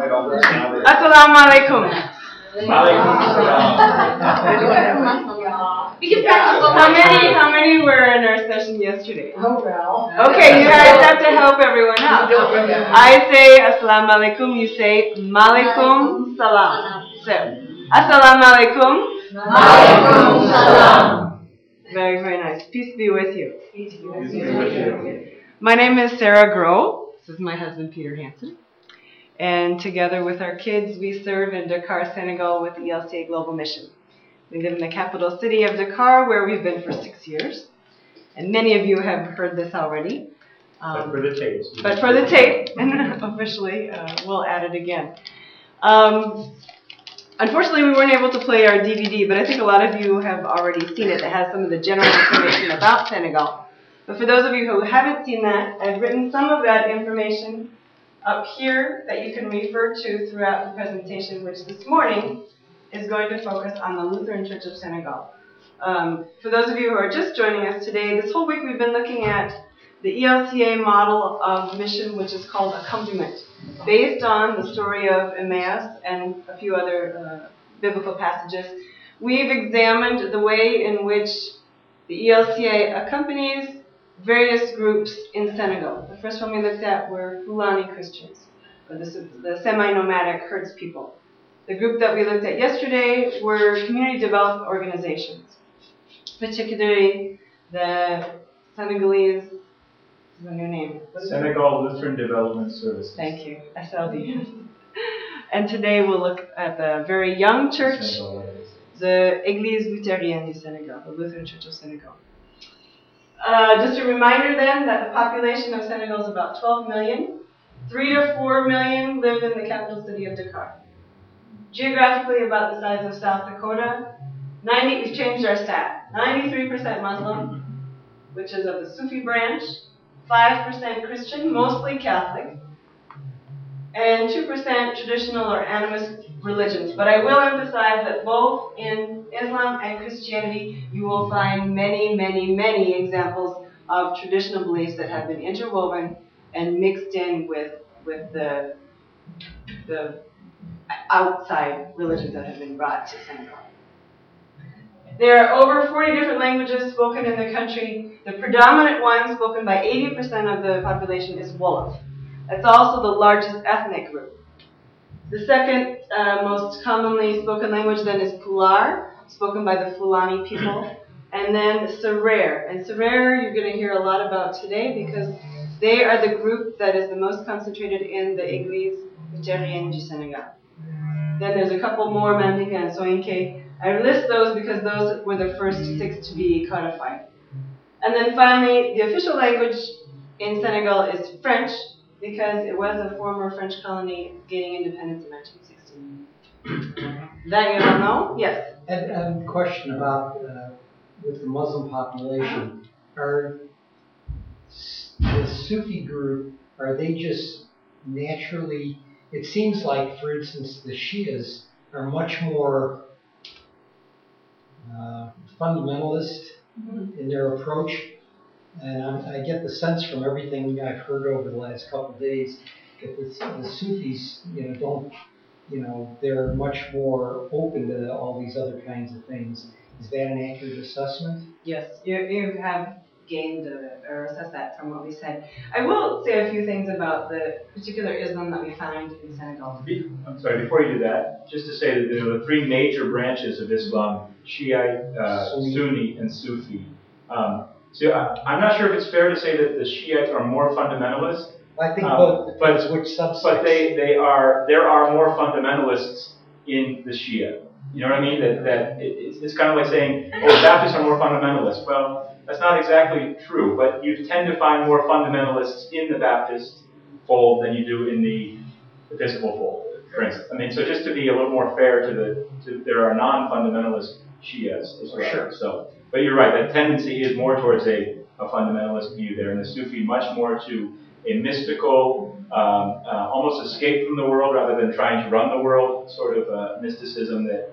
Assalamu alaikum. How many were in our session yesterday? Oh, well. Okay, you guys have to help everyone out. I say Assalamu alaikum, you say Malaikum salam. So, Assalamu alaikum. Malaikum salam. Very, very nice. Peace be with you. Peace be with you. My name is Sarah Groh. This is my husband, Peter Hansen. And together with our kids, we serve in Dakar, Senegal with the ELCA Global Mission. We live in the capital city of Dakar, where we've been for 6 years. And many of you have heard this already. But for the tape. But for the tape, and officially, we'll add it again. Unfortunately, we weren't able to play our DVD, but I think a lot of you have already seen it. It has some of the general information about Senegal. But for those of you who haven't seen that, I've written some of that information up here that you can refer to throughout the presentation, which this morning is going to focus on the Lutheran Church of Senegal. For those of you who are just joining us today, this whole week we've been looking at the ELCA model of mission, which is called accompaniment, based on the story of Emmaus and a few other biblical passages. We've examined the way in which the ELCA accompanies various groups in Senegal. The first one we looked at were Fulani Christians, or the semi-nomadic herds people. The group that we looked at yesterday were community development organizations, particularly the Senegalese, the new name. Senegal Lutheran Development Services. Thank you, SLD. And today we'll look at the very young church, the Église Luthérienne du Sénégal, the Lutheran Church of Senegal. Just a reminder then that the population of Senegal is about 12 million. 3 to 4 million live in the capital city of Dakar. Geographically about the size of South Dakota. We've changed our stat. 93% Muslim, which is of the Sufi branch. 5% Christian, mostly Catholic. And 2% traditional or animist religions. But I will emphasize that both in Islam and Christianity, you will find many, many, many examples of traditional beliefs that have been interwoven and mixed in with the outside religions that have been brought to Senegal. There are over 40 different languages spoken in the country. The predominant one, spoken by 80% of the population, is Wolof. That's also the largest ethnic group. The second most commonly spoken language then is Pular, spoken by the Fulani people, and then Serer. And Serer you're going to hear a lot about today because they are the group that is the most concentrated in the Église Luthérienne du Sénégal. Then there's a couple more, Mandinka and Soninke. I list those because those were the first 6 to be codified. And then finally, the official language in Senegal is French, because it was a former French colony gaining independence in 1916. That you don't know? Yes? And a question about with the Muslim population. Are the Sufi group, are they just naturally, it seems like, for instance, the Shias are much more fundamentalist in their approach. And I get the sense from everything I've heard over the last couple of days that the Sufis, they're much more open to all these other kinds of things. Is that an accurate assessment? Yes, you have gained or assessed that from what we said. I will say a few things about the particular Islam that we find in Senegal. I'm sorry, before you do that, just to say that there are 3 major branches of Islam: Shiite, Sunni, and Sufi. So I'm not sure if it's fair to say that the Shiites are more fundamentalist. I think both, but which subsect. But there are more fundamentalists in the Shia. You know what I mean? It's kind of like saying, oh, Baptists are more fundamentalist. Well, that's not exactly true, but you tend to find more fundamentalists in the Baptist fold than you do in the Episcopal fold, for instance. I mean, so just to be a little more fair there are non-fundamentalist Shias as well. Sure. So, but you're right, that tendency is more towards a fundamentalist view there, and the Sufi much more to a mystical, almost escape from the world rather than trying to run the world, sort of mysticism that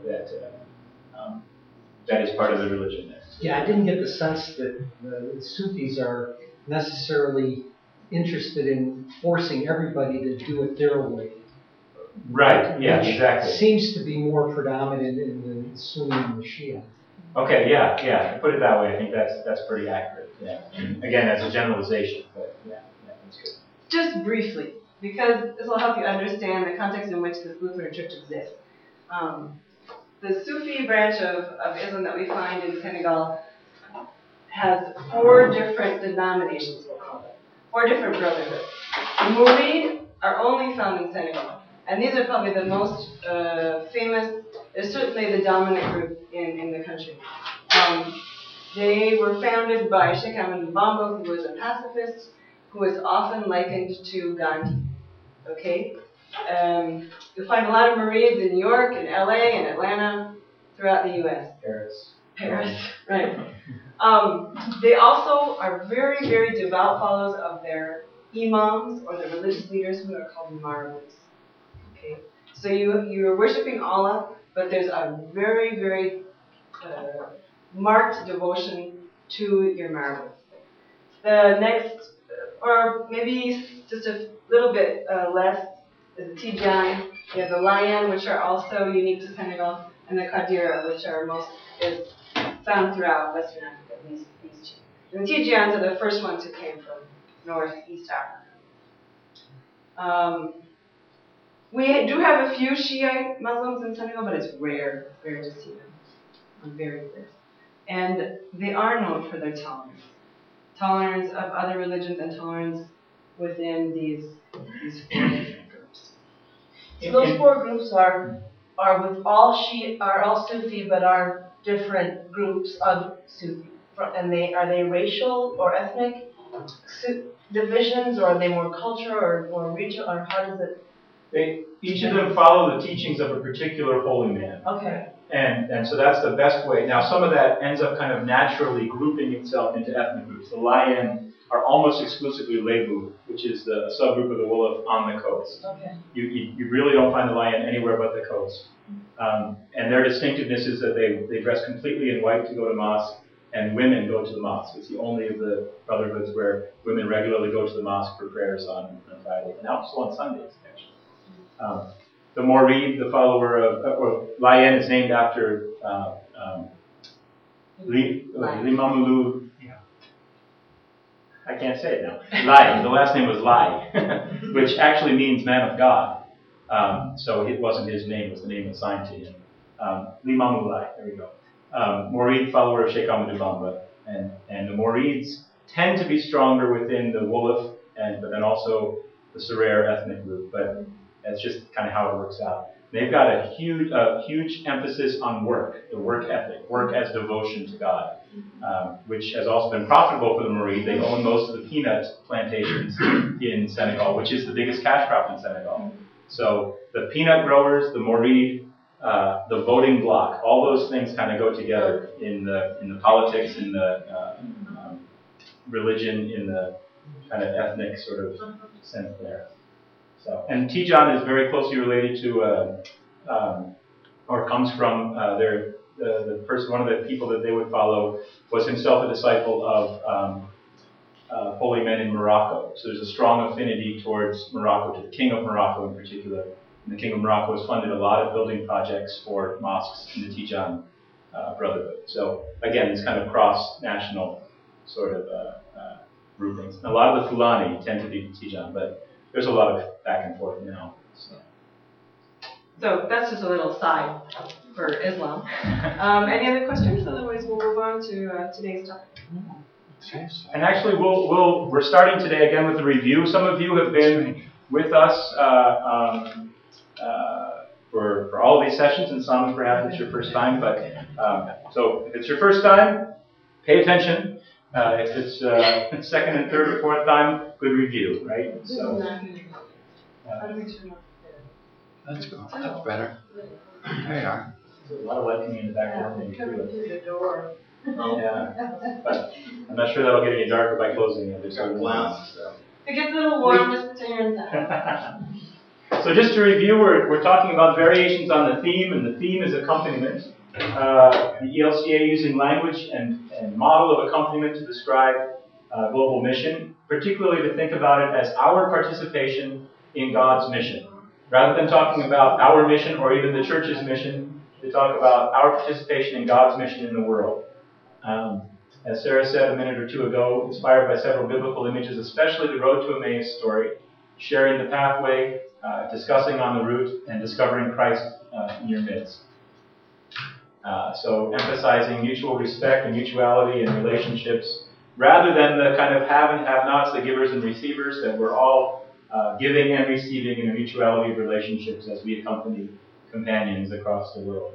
is part of the religion there. Yeah, I didn't get the sense that the Sufis are necessarily interested in forcing everybody to do it their way. Right, yeah, which exactly. seems to be more predominant in the Sunni and the Shia. Okay, yeah, put it that way, I think that's pretty accurate, yeah. And again, that's a generalization, but yeah, that's good. Just briefly, because this will help you understand the context in which this Lutheran Church exists. The Sufi branch of Islam that we find in Senegal has 4 different denominations, we'll call them, 4 different brotherhoods. The Murid are only found in Senegal, and these are probably the most famous. They're certainly the dominant group in the country. They were founded by Sheikh Ahmadou Bamba, who was a pacifist, who is often likened to Gandhi. Okay? You'll find a lot of Marids in New York, and LA, and Atlanta, throughout the U.S. Paris, right. They also are very, very devout followers of their imams, or the religious leaders, who are called marabouts. Okay? So you're worshiping Allah, but there's a very, very marked devotion to your marabouts. The next, or maybe just a little bit less, is the Tijan. You have the Layan, which are also unique to Senegal, and the Kadira, which are is found throughout Western Africa, these 2. And the Tijans are the first ones who came from Northeast Africa. We do have a few Shiite Muslims in Senegal, but it's rare to see them. Very rare. And they are known for their tolerance of other religions and tolerance within these 4 different groups. So those 4 groups are with all Sufi, but are different groups of Sufi. And are they racial or ethnic divisions, or are they more cultural or more regional, or how does it? Each of them follow the teachings of a particular holy man. Okay. And so that's the best way. Now, some of that ends up kind of naturally grouping itself into ethnic groups. The Layan are almost exclusively Lebu, which is the subgroup of the Wolof on the coast. Okay. You really don't find the Layan anywhere but the coast. And their distinctiveness is that they dress completely in white to go to mosque, and women go to the mosque. It's the only of the brotherhoods where women regularly go to the mosque for prayers on Friday, and also on Sundays, actually. The Morid, the follower of Layan, is named after Limamulu. I can't say it now. Lai. The last name was Lai, which actually means man of God. So it wasn't his name; it was the name assigned to him. Limamulu Lai. There we go. Morid, follower of Sheikh Ahmadou Bamba, and the Morids tend to be stronger within the Wolof, but then also the Serer ethnic group. But that's just kind of how it works out. They've got a huge emphasis on work, the work ethic, work as devotion to God, which has also been profitable for the Marie. They own most of the peanut plantations in Senegal, which is the biggest cash crop in Senegal. So the peanut growers, the Marie, the voting bloc, all those things kind of go together in the politics, in the religion, in the kind of ethnic sort of sense there. So, and Tijan is very closely related to, or comes from the person. One of the people that they would follow was himself a disciple of holy men in Morocco. So there's a strong affinity towards Morocco, to the king of Morocco in particular. And the king of Morocco has funded a lot of building projects for mosques in the Tijan Brotherhood. So again, it's kind of cross-national sort of groupings. And a lot of the Fulani tend to be Tijan, but there's a lot of back and forth now. So that's just a little side for Islam. Any other questions? Otherwise, we'll move on to today's topic. And actually, we're starting today again with a review. Some of you have been with us for all of these sessions, and some perhaps it's your first time. But so if it's your first time, pay attention. If it's second and third or fourth time, good review, right? So. That's good. That's better. There you are. There's a lot of lighting in the back room. Coming through the door. Yeah, but I'm not sure that'll get any darker by closing it. There's some glass. So. It gets a little warm, just put your hands out. So just to review, we're talking about variations on the theme, and the theme is accompaniment. The ELCA using language and model of accompaniment to describe global mission, particularly to think about it as our participation in God's mission. Rather than talking about our mission or even the church's mission, they talk about our participation in God's mission in the world. As Sarah said a minute or two ago, inspired by several biblical images, especially the Road to Emmaus story, sharing the pathway, discussing on the route, and discovering Christ in your midst. So emphasizing mutual respect and mutuality in relationships, rather than the kind of have and have-nots, the givers and receivers, that we're all giving and receiving in a mutuality of relationships as we accompany companions across the world.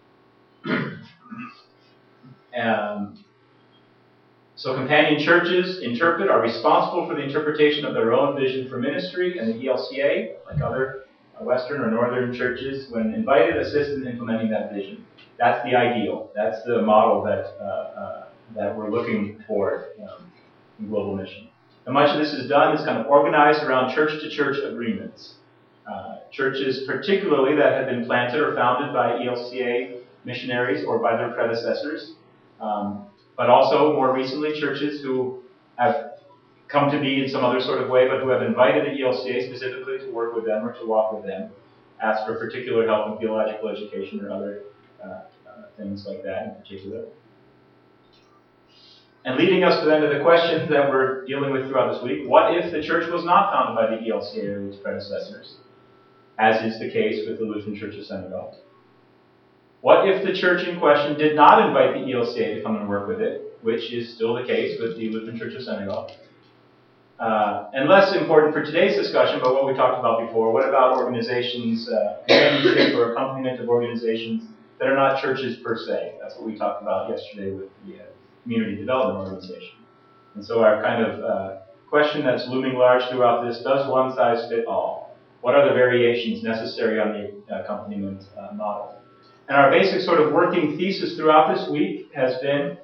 So companion churches are responsible for the interpretation of their own vision for ministry, and the ELCA, like other Western or Northern churches, when invited, assist in implementing that vision. That's the ideal. That's the model that we're looking for in Global Mission. And much of this is done is kind of organized around church-to-church agreements. Churches, particularly that have been planted or founded by ELCA missionaries or by their predecessors, but also more recently churches who have come to be in some other sort of way, but who have invited the ELCA specifically to work with them or to walk with them, ask for particular help in theological education or other things like that in particular. And leading us then to the question that we're dealing with throughout this week: what if the church was not founded by the ELCA or its predecessors, as is the case with the Lutheran Church of Senegal? What if the church in question did not invite the ELCA to come and work with it, which is still the case with the Lutheran Church of Senegal? And less important for today's discussion, but what we talked about before, what about organizations, companionship or accompaniment of organizations that are not churches per se? That's what we talked about yesterday with the Community Development Organization. And so our kind of question that's looming large throughout this: does one size fit all? What are the variations necessary on the accompaniment model? And our basic sort of working thesis throughout this week has been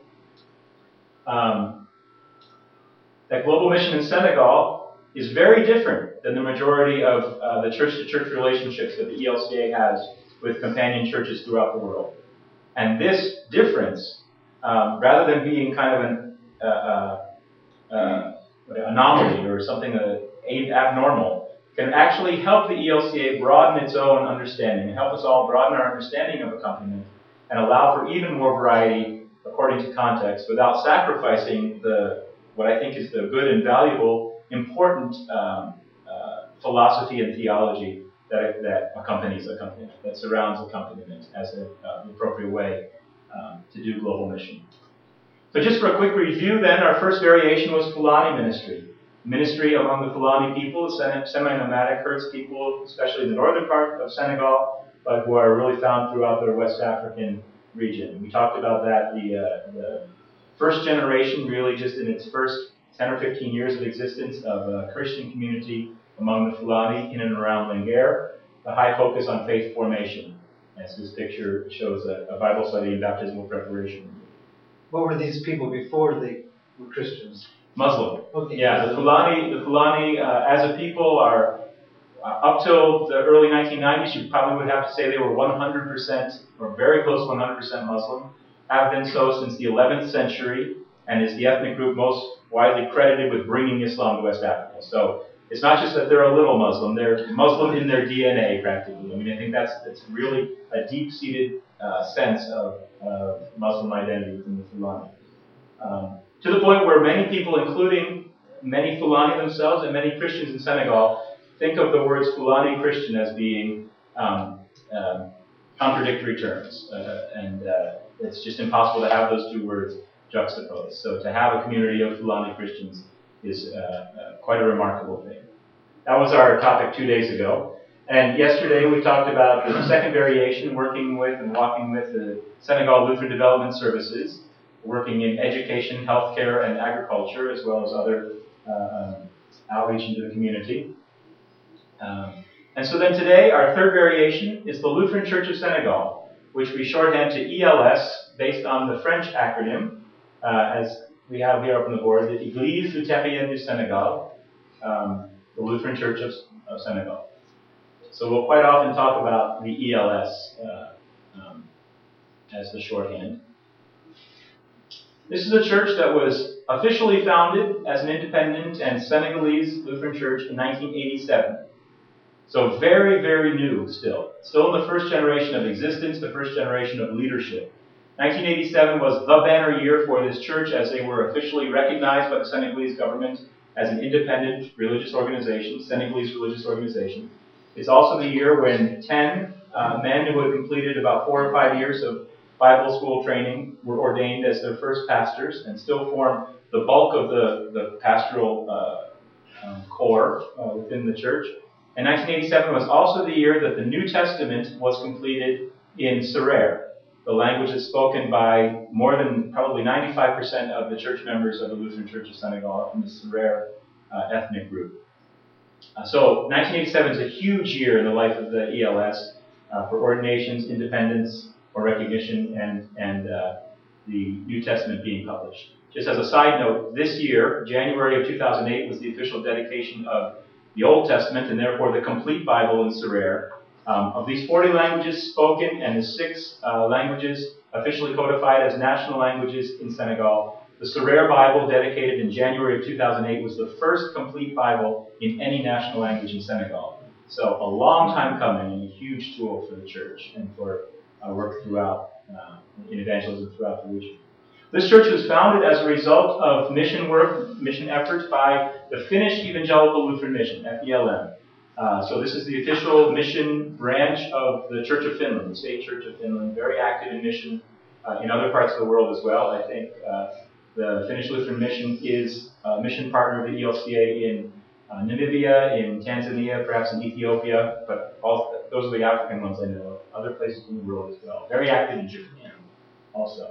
that Global Mission in Senegal is very different than the majority of the church-to-church relationships that the ELCA has with companion churches throughout the world. And this difference, rather than being kind of an anomaly or something abnormal, can actually help the ELCA broaden its own understanding and help us all broaden our understanding of accompaniment and allow for even more variety according to context without sacrificing what I think is the good and valuable, important philosophy and theology that accompanies accompaniment, that surrounds accompaniment as the appropriate way to do global mission. So just for a quick review then, our first variation was Fulani ministry. Ministry among the Fulani people, semi-nomadic herds people, especially in the northern part of Senegal, but who are really found throughout the West African region. We talked about that, the first generation, really just in its first 10 or 15 years of existence, of a Christian community among the Fulani in and around Linguère, the high focus on faith formation, as this picture shows a Bible study and baptismal preparation. What were these people before they were Christians? Muslim. Okay. Yeah, the Fulani as a people are, up till the early 1990s, you probably would have to say they were 100% or very close to 100% Muslim, have been so since the 11th century, and is the ethnic group most widely credited with bringing Islam to West Africa. So it's not just that they're a little Muslim, they're Muslim in their DNA practically. I mean, I think that's really a deep-seated sense of Muslim identity within the Fulani. To the point where many people, including many Fulani themselves and many Christians in Senegal, think of the words Fulani Christian as being contradictory terms. And it's just impossible to have those two words juxtaposed. So to have a community of Fulani Christians is quite a remarkable thing. That was our topic 2 days ago. And yesterday we talked about the second variation, working with and walking with the Senegal Lutheran Development Services, working in education, healthcare, and agriculture, as well as other outreach into the community. And so then today, our third variation is the Lutheran Church of Senegal, which we shorthand to ELS, based on the French acronym, as we have here up on the board, the Église Luthérienne du Sénégal, the Lutheran Church of Senegal. So we'll quite often talk about the ELS as the shorthand. This is a church that was officially founded as an independent and Senegalese Lutheran church in 1987. So very, very new still. Still in the first generation of existence, the first generation of leadership. 1987 was the banner year for this church as they were officially recognized by the Senegalese government as an independent religious organization, Senegalese religious organization. It's also the year when 10 men who had completed about 4 or 5 years of Bible school training were ordained as their first pastors and still form the bulk of the pastoral core within the church. And 1987 was also the year that the New Testament was completed in Serer, the language that's spoken by more than probably 95% of the church members of the Lutheran Church of Senegal in the Serer ethnic group. So 1987 is a huge year in the life of the ELS for ordinations, independence, or recognition, and the New Testament being published. Just as a side note, this year, January of 2008, was the official dedication of the Old Testament, and therefore the complete Bible in Serer. Of these 40 languages spoken and the 6 languages officially codified as national languages in Senegal, the Serer Bible, dedicated in January of 2008, was the first complete Bible in any national language in Senegal. So a long time coming and a huge tool for the church and for work throughout, in evangelism throughout the region. This church was founded as a result of mission work, mission efforts by the Finnish Evangelical Lutheran Mission, FELM. So this is the official mission branch of the Church of Finland, the State Church of Finland, very active in mission in other parts of the world as well. I think the Finnish Lutheran Mission is a mission partner of the ELCA in Namibia, in Tanzania, perhaps in Ethiopia, but those are the African ones I know of. Other places in the world as well. Very active in Japan also.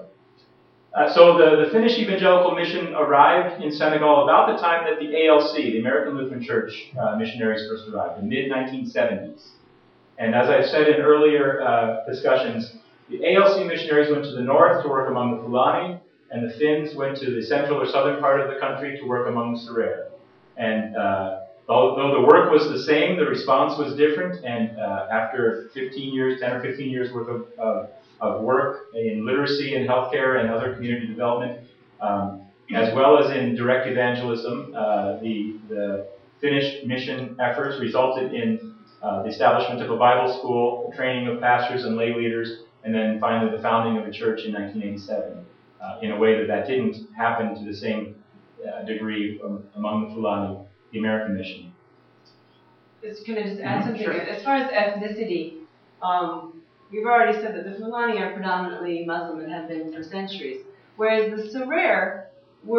So the Finnish Evangelical Mission arrived in Senegal about the time that the ALC, the American Lutheran Church missionaries first arrived, in the mid-1970s. And as I've said in earlier discussions, the ALC missionaries went to the north to work among the Fulani, and the Finns went to the central or southern part of the country to work among the Serer. And although the work was the same, the response was different, and after 15 years, 10 or 15 years worth of work in literacy and healthcare and other community development, as well as in direct evangelism, the Finnish mission efforts resulted in the establishment of a Bible school, the training of pastors and lay leaders, and then finally the founding of a church in 1987, in a way that didn't happen to the same degree among the Fulani, the American mission. Can I just add something? Sure. As far as ethnicity, we've already said that the Fulani are predominantly Muslim and have been for centuries, whereas the Serer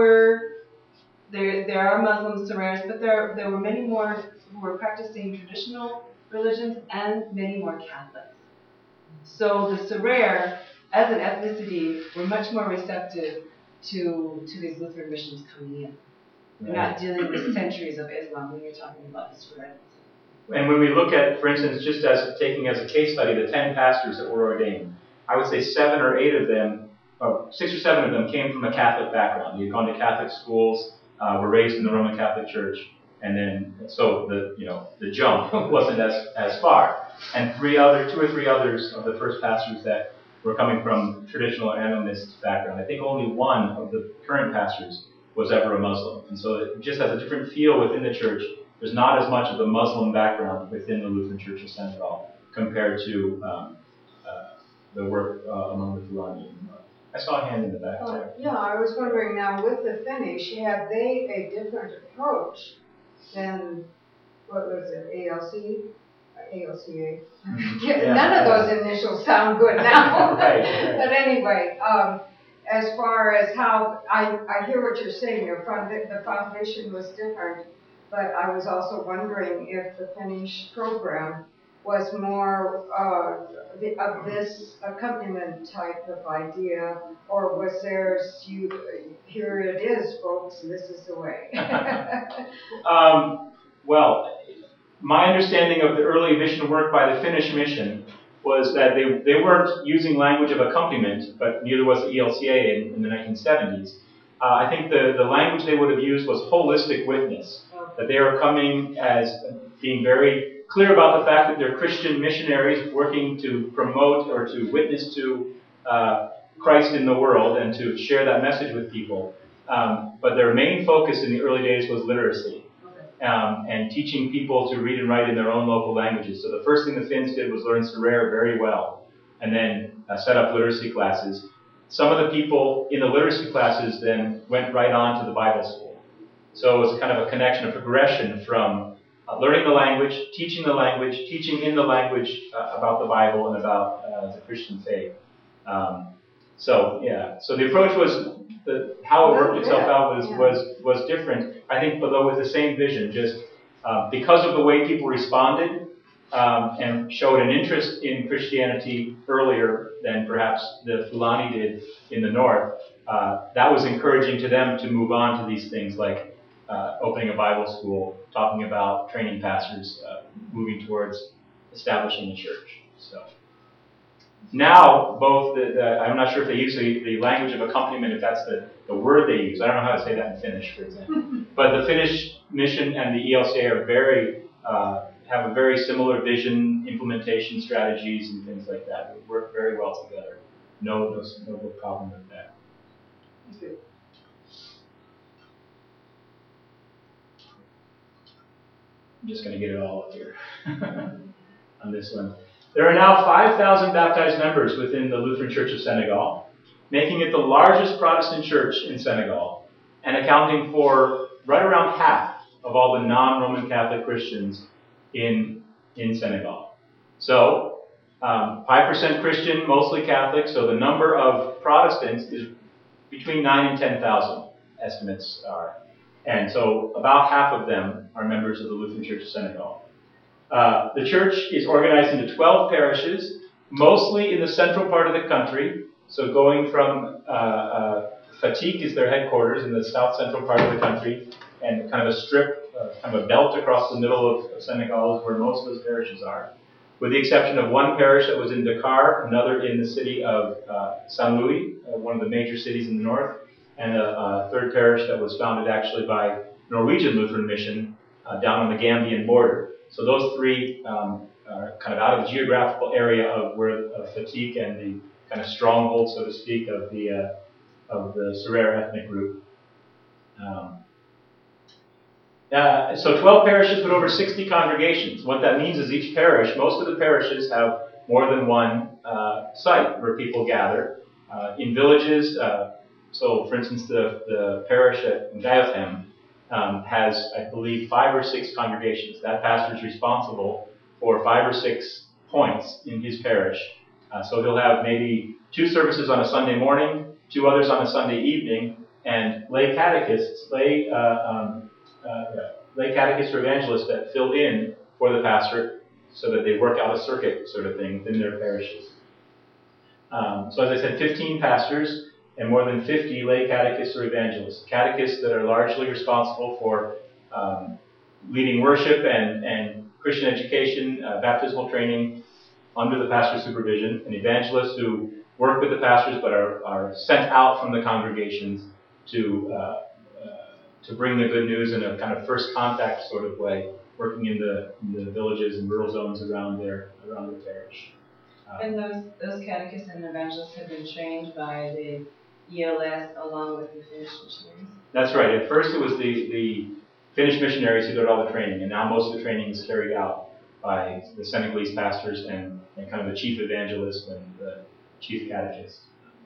there are Muslim Serers, but there were many more who were practicing traditional religions and many more Catholics. So the Serer, as an ethnicity, were much more receptive to these Lutheran missions coming in. They're not dealing with centuries of Islam when you're talking about the Serer. And when we look at, for instance, just as taking as a case study the 10 pastors that were ordained, I would say 7 or 8 of them, 6 or 7 of them came from a Catholic background. They had gone to Catholic schools, were raised in the Roman Catholic Church, and then so the jump wasn't as far. And 2 or 3 others of the first pastors that were coming from traditional animist background. I think only one of the current pastors was ever a Muslim, and so it just has a different feel within the church. There's not as much of the Muslim background within the Lutheran Church of Senegal compared to the work among the Fulani. I saw a hand in the back there. Yeah, I was wondering now, with the Finnish, have they a different approach than, what was it, ALC? ALCA? Yeah. None of those initials sound good now. Right. But anyway, as far as how, I hear what you're saying, the foundation was different, but I was also wondering if the Finnish program was more of this accompaniment type of idea, or was theirs, here it is, folks, this is the way. Well, my understanding of the early mission work by the Finnish mission was that they weren't using language of accompaniment, but neither was the ELCA in the 1970s. I think the language they would have used was holistic witness, that they are coming as being very clear about the fact that they're Christian missionaries working to promote or to witness to Christ in the world and to share that message with people. But their main focus in the early days was literacy. and teaching people to read and write in their own local languages. So the first thing the Finns did was learn Sverige very well, and then set up literacy classes. Some of the people in the literacy classes then went right on to the Bible school. So it was kind of a connection, a progression from learning the language, teaching in the language about the Bible and about the Christian faith. So the approach was, how it worked itself out was different, I think, although with the same vision, just because of the way people responded and showed an interest in Christianity earlier than perhaps the Fulani did in the north, that was encouraging to them to move on to these things like opening a Bible school, talking about training pastors, moving towards establishing a church. So now, both I'm not sure if they use the language of accompaniment, if that's the word they use. I don't know how to say that in Finnish, for example. But the Finnish mission and the ELCA are have a very similar vision, implementation strategies, and things like that. We work very well together. No problem with that. I'm just going to get it all up here on this one. There are now 5,000 baptized members within the Lutheran Church of Senegal, making it the largest Protestant church in Senegal, and accounting for right around half of all the non-Roman Catholic Christians in Senegal. So, 5% Christian, mostly Catholic, so the number of Protestants is between 9 and 10,000, estimates are. And so about half of them are members of the Lutheran Church of Senegal. The church is organized into 12 parishes, mostly in the central part of the country. So going from Fatick is their headquarters in the south central part of the country, and kind of a strip, kind of a belt across the middle of Senegal is where most of those parishes are. With the exception of one parish that was in Dakar, another in the city of Saint Louis, one of the major cities in the north, and a third parish that was founded actually by Norwegian Lutheran Mission down on the Gambian border. So those three are kind of out of the geographical area of where Fatick and the kind of stronghold, so to speak, of the Sérère ethnic group. So 12 parishes, but over 60 congregations. What that means is each parish, most of the parishes have more than one site where people gather. In villages, so for instance, the parish at Ngayothem has, I believe, 5 or 6 congregations. That pastor is responsible for 5 or 6 points in his parish. So he'll have maybe 2 services on a Sunday morning, 2 others on a Sunday evening, and lay catechists, lay catechists or evangelists that fill in for the pastor so that they work out a circuit sort of thing within their parishes. So as I said, 15 pastors and more than 50 lay catechists or evangelists. Catechists that are largely responsible for leading worship and Christian education, baptismal training under the pastor's supervision, and evangelists who work with the pastors but are sent out from the congregations to bring the good news in a kind of first contact sort of way, working in the villages and rural zones around the parish. And those catechists and evangelists have been trained by the ELS along with the Finnish missionaries? That's right. At first it was the Finnish missionaries who did all the training, and now most of the training is carried out by the Senegalese pastors and kind of the chief evangelist and the chief catechist.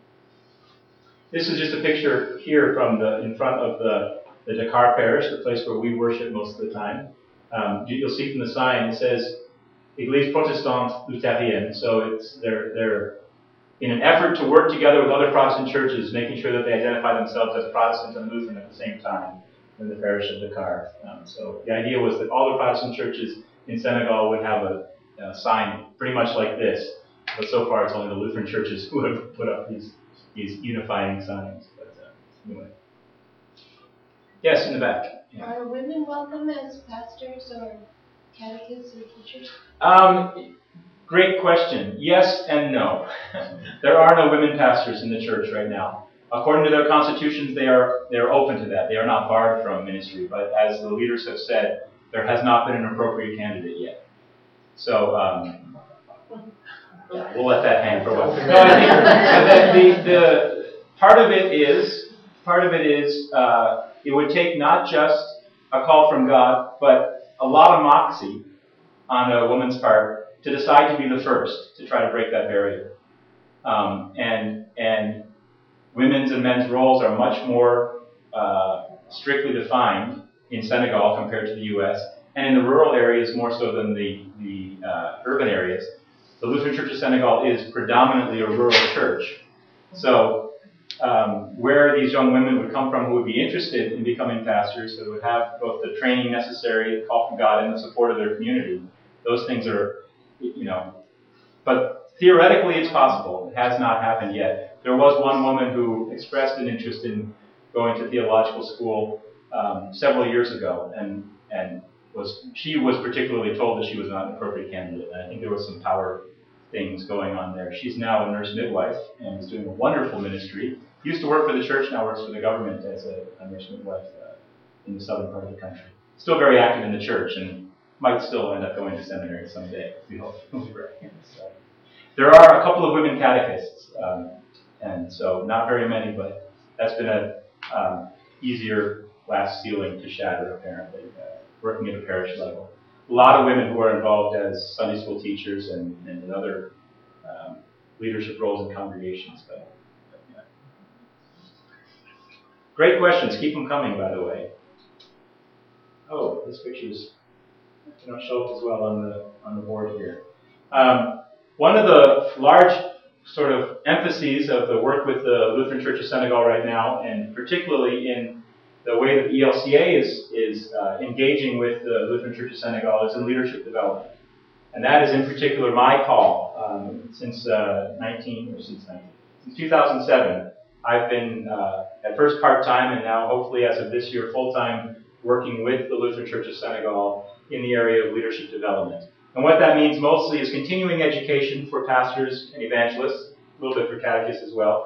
This is just a picture here from in front of the Dakar parish, the place where we worship most of the time. You'll see from the sign it says Église Protestante Luthérienne. So they're in an effort to work together with other Protestant churches, making sure that they identify themselves as Protestant and Lutheran at the same time in the parish of Dakar. So the idea was that all the Protestant churches in Senegal would have a sign pretty much like this, but so far it's only the Lutheran churches who have put up these unifying signs. But anyway. Yes, in the back. Yeah. Are women welcome as pastors or catechists or teachers? Great question. Yes and no. There are no women pastors in the church right now. According to their constitutions, they are open to that. They are not barred from ministry. But as the leaders have said, there has not been an appropriate candidate yet. So we'll let that hang for a while. No, I think the part of it is it would take not just a call from God, but a lot of moxie on a woman's part to decide to be the first to try to break that barrier. And women's and men's roles are much more strictly defined in Senegal compared to the U.S., and in the rural areas more so than the urban areas. The Lutheran Church of Senegal is predominantly a rural church. So where these young women would come from who would be interested in becoming pastors, who would have both the training necessary, the call from God, and the support of their community, those things are, but theoretically it's possible. It has not happened yet. There was one woman who expressed an interest in going to theological school several years ago, and she was particularly told that she was not an appropriate candidate. And I think there was some power things going on there. She's now a nurse midwife and is doing a wonderful ministry. Used to work for the church, now works for the government as a nurse midwife in the southern part of the country. Still very active in the church and might still end up going to seminary someday. We hope. So, there are a couple of women catechists, and so not very many, but that's been a easier glass ceiling to shatter, apparently, working at a parish level. A lot of women who are involved as Sunday school teachers and in other leadership roles in congregations. But yeah. Great questions. Keep them coming, by the way. Oh, this picture's show up as well on the board here. One of the large sort of emphases of the work with the Lutheran Church of Senegal right now, and particularly in the way that the ELCA is engaging with the Lutheran Church of Senegal, is in leadership development. And that is in particular my call. Since 2007, I've been at first part-time and now hopefully as of this year full-time working with the Lutheran Church of Senegal in the area of leadership development. And what that means mostly is continuing education for pastors and evangelists, a little bit for catechists as well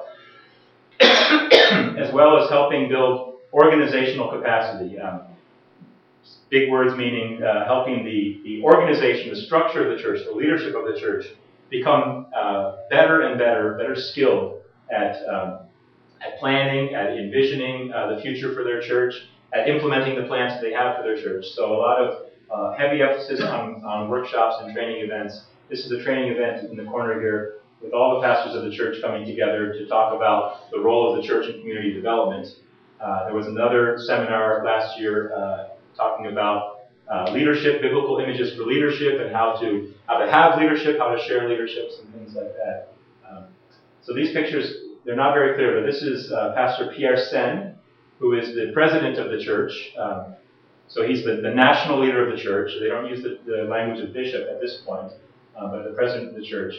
as helping build organizational capacity. Big words meaning helping the organization, the structure of the church, the leadership of the church become better and better skilled at planning, at envisioning the future for their church, at implementing the plans that they have for their church. So a lot of heavy emphasis on workshops and training events. This is a training event in the corner here with all the pastors of the church coming together to talk about the role of the church in community development. There was another seminar last year talking about leadership, biblical images for leadership, and how to have leadership, how to share leaderships, and things like that. So these pictures, they're not very clear, but this is Pastor Pierre Sen, who is the president of the church. So he's the national leader of the church. They don't use the language of bishop at this point, but the president of the church.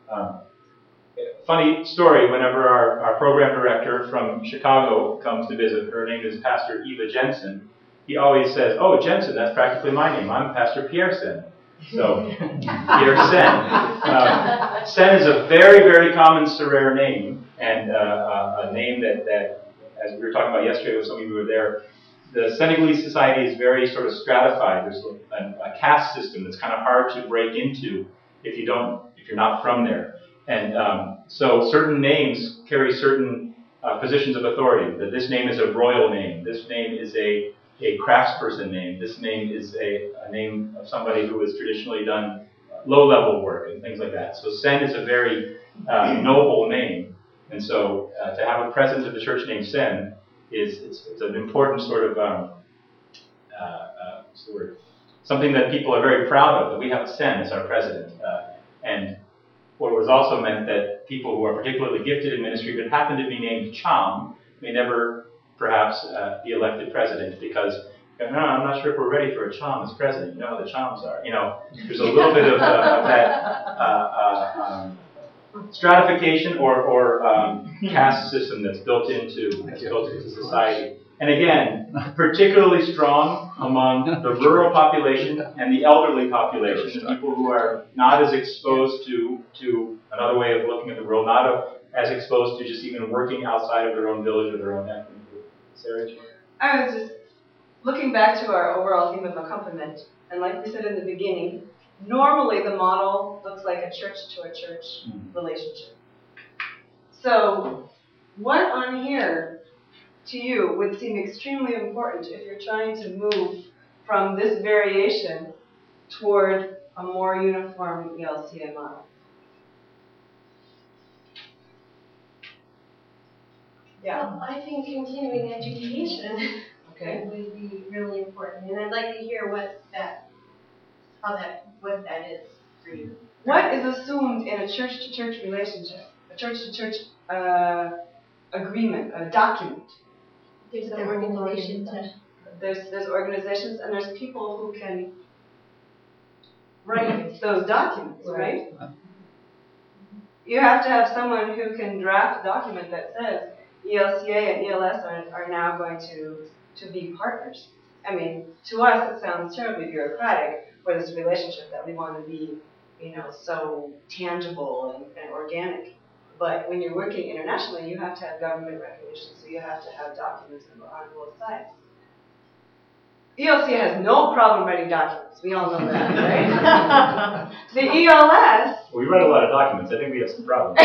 Funny story, whenever our program director from Chicago comes to visit, her name is Pastor Eva Jensen, he always says, "Oh, Jensen, that's practically my name. I'm Pastor Pierre Sen." So, Pierre Sen. Sen is a very, very common Serere name, and a name that, as we were talking about yesterday with some of you who were there, the Senegalese society is very sort of stratified. There's a caste system that's kind of hard to break into if you're not from there. And so certain names carry certain positions of authority. That this name is a royal name. This name is a craftsperson name. This name is a name of somebody who has traditionally done low-level work and things like that. So Sen is a very noble name. And so to have a president of the church named Sen it's an important sort of what's the word? Something that people are very proud of, that we have a Sen as our president. And what was also meant that people who are particularly gifted in ministry but happen to be named Cham may never perhaps be elected president because, I'm not sure if we're ready for a Cham as president. You know how the Chams are. There's a little bit of that stratification or caste system that's built into society. And again, particularly strong among the rural population and the elderly population, the people who are not as exposed to another way of looking at the world, not as exposed to just even working outside of their own village or their own ethnic group. Sarah? I was just looking back to our overall theme of accompaniment, and like we said in the beginning, normally the model looks like a church-to-a-church relationship. So what on here to you would seem extremely important if you're trying to move from this variation toward a more uniform ELCA model? Yeah. Well, I think continuing education Okay. would be really important, and I'd like to hear what that is for you. What is assumed in a church-to-church relationship, a church-to-church agreement, a document? There's an organization. There's organizations and there's people who can write those documents, right? You have to have someone who can draft a document that says ELCA and ELS are now going to be partners. I mean, to us it sounds terribly bureaucratic for this relationship that we want to be, so tangible and organic. But when you're working internationally, you have to have government recognition, so you have to have documents on both sides. ELCA has no problem writing documents. We all know that, right? The ELS... We write a lot of documents. I think we have some problems.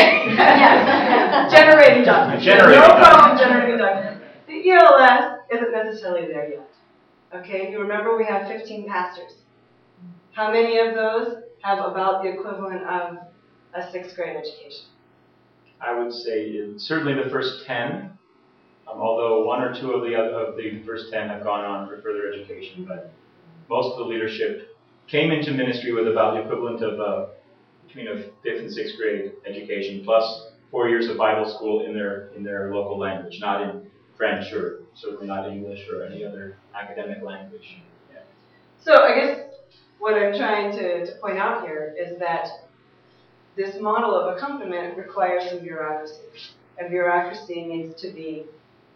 Generating documents. No problem generating documents. The ELS isn't necessarily there yet. Okay, you remember we have 15 pastors. How many of those have about the equivalent of a 6th grade education? I would say certainly the first 10, although 1 or 2 of the first 10 have gone on for further education, but most of the leadership came into ministry with about the equivalent of between a 5th and 6th grade education, plus 4 years of Bible school in their local language, not in French or certainly not English or any other academic language. Yeah. So I guess what I'm trying to point out here is that this model of accompaniment requires some bureaucracy. And bureaucracy needs to be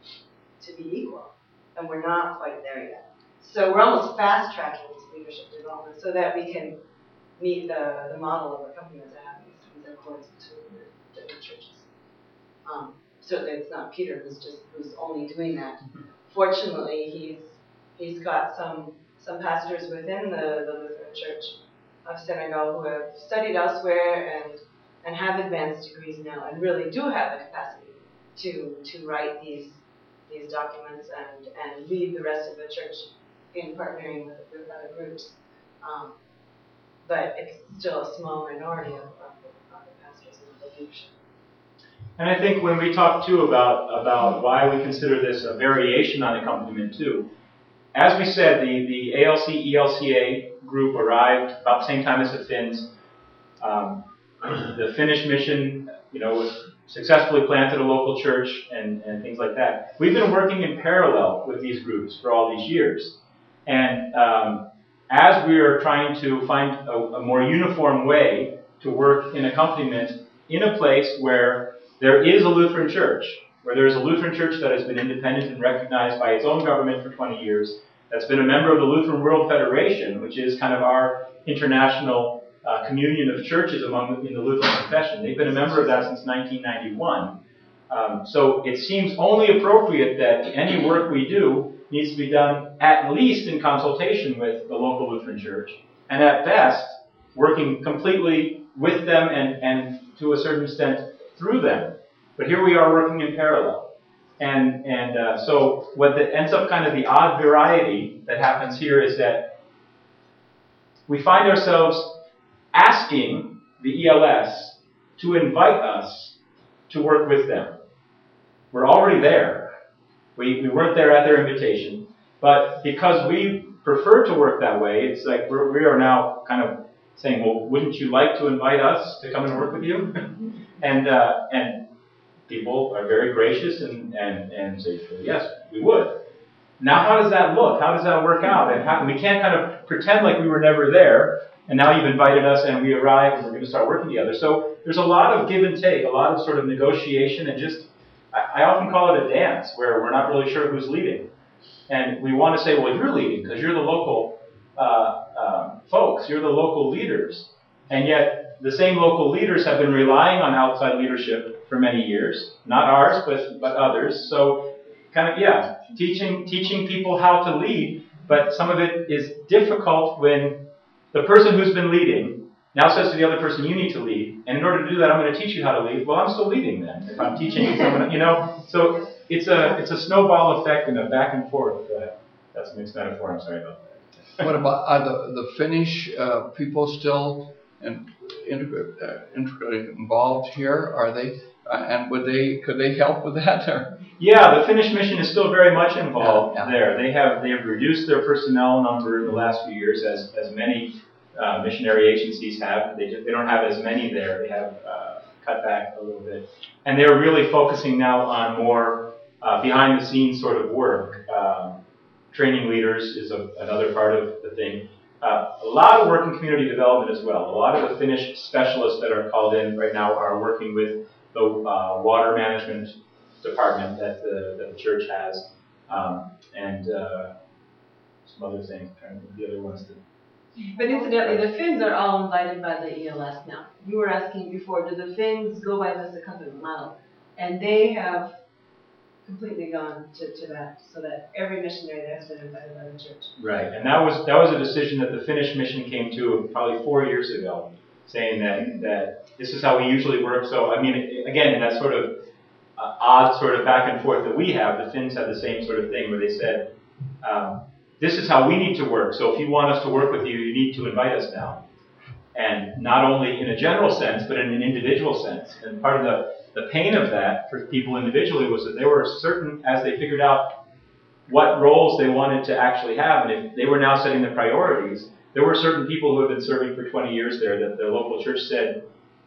equal. And we're not quite there yet. So we're almost fast-tracking this leadership development so that we can meet the model of accompaniment that happens in accordance between the different churches. Certainly it's not Peter who's only doing that. Fortunately, he's got some pastors within the Lutheran Church of Senegal who have studied elsewhere and have advanced degrees now and really do have the capacity to write these documents and lead the rest of the church in partnering with other groups. But it's still a small minority of the pastors and the leadership. And I think when we talk too about why we consider this a variation on accompaniment too, as we said, the ALC ELCA group arrived about the same time as the Finns. The Finnish mission, was successfully planted a local church and things like that. We've been working in parallel with these groups for all these years. And as we are trying to find a more uniform way to work in accompaniment in a place where there is a Lutheran church, where there is a Lutheran church that has been independent and recognized by its own government for 20 years, that's been a member of the Lutheran World Federation, which is kind of our international communion of churches in the Lutheran confession. They've been a member of that since 1991. So it seems only appropriate that any work we do needs to be done at least in consultation with the local Lutheran church, and at best, working completely with them and to a certain extent through them. But here we are working in parallel. And so what ends up kind of the odd variety that happens here is that we find ourselves asking the ELS to invite us to work with them. We're already there. We weren't there at their invitation. But because we prefer to work that way, it's like we are now kind of saying, well, wouldn't you like to invite us to come and work with you? And people are very gracious and say, well, yes, we would. Now, how does that look? How does that work out? And we can't kind of pretend like we were never there, and now you've invited us and we arrive and we're going to start working together. So there's a lot of give and take, a lot of sort of negotiation, and just, I often call it a dance where we're not really sure who's leading. And we want to say, well, you're leading because you're the local folks, you're the local leaders. And yet the same local leaders have been relying on outside leadership for many years, not ours, but others. So kind of, teaching people how to lead, but some of it is difficult when the person who's been leading now says to the other person, you need to lead. lead, and in order to do that, I'm going to teach you how to lead. Well, I'm still leading then. If I'm teaching someone, so it's a snowball effect and a back and forth. That's a mixed metaphor. I'm sorry about that. What about, are the Finnish people still integrally involved here? Are they, and could they help with that? Or? Yeah, the Finnish mission is still very much involved Yeah. there. They have reduced their personnel number in the last few years, as many missionary agencies have. They don't have as many there. They have cut back a little bit, and they're really focusing now on more behind the scenes sort of work. Training leaders is another part of the thing. A lot of work in community development as well. A lot of the Finnish specialists that are called in right now are working with the water management department that the church has, and some other things. I'm trying to think of the other ones. But incidentally, the Finns are all invited by the ELS now. You were asking before, do the Finns go by this accompaniment model? And they have completely gone to that, so that every missionary there has been invited by the church. Right, and that was a decision that the Finnish mission came to probably 4 years ago, saying that this is how we usually work. So I mean, again, in that sort of odd sort of back and forth that we have, the Finns have the same sort of thing where they said, this is how we need to work. So if you want us to work with you, you need to invite us now. And not only in a general sense, but in an individual sense. And part of the pain of that for people individually was that they were certain, as they figured out what roles they wanted to actually have, and if they were now setting the priorities, there were certain people who had been serving for 20 years there that their local church said,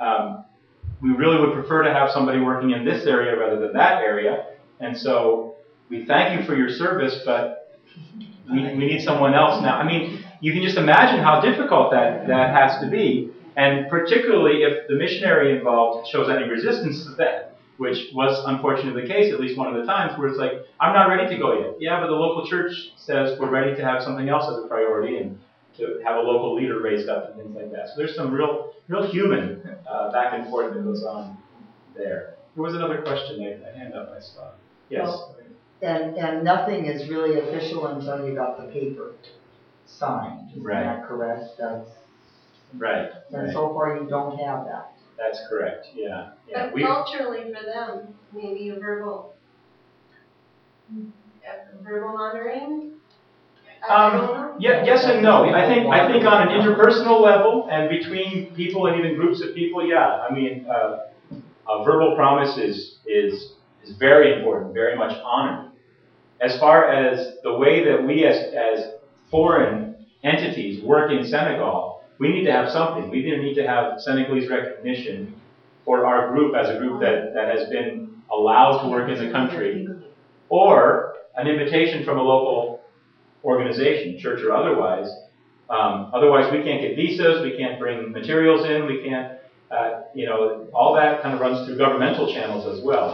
we really would prefer to have somebody working in this area rather than that area. And so we thank you for your service, but we need someone else now. I mean, you can just imagine how difficult that has to be. And particularly if the missionary involved shows any resistance to that, which was unfortunately the case at least one of the times, where it's like, I'm not ready to go yet. Yeah, but the local church says we're ready to have something else as a priority and to have a local leader raised up and things like that. So there's some real human back and forth that goes on there. There was another question, a hand up I saw. Yes? Well, and nothing is really official until you got the paper signed. Is that correct? Right. And so far you don't have that. That's correct, yeah. But culturally for them, maybe a verbal honoring? I don't know. Yeah, yes and no. I think on an interpersonal level and between people and even groups of people, yeah. I mean, a verbal promise is very important, very much honored. As far as the way that we as foreign entities work in Senegal, we need to have something. We either need to have Senegalese recognition for our group as a group that has been allowed to work in the country, or an invitation from a local organization, church or otherwise. Otherwise, we can't get visas, we can't bring materials in, we can't, all that kind of runs through governmental channels as well.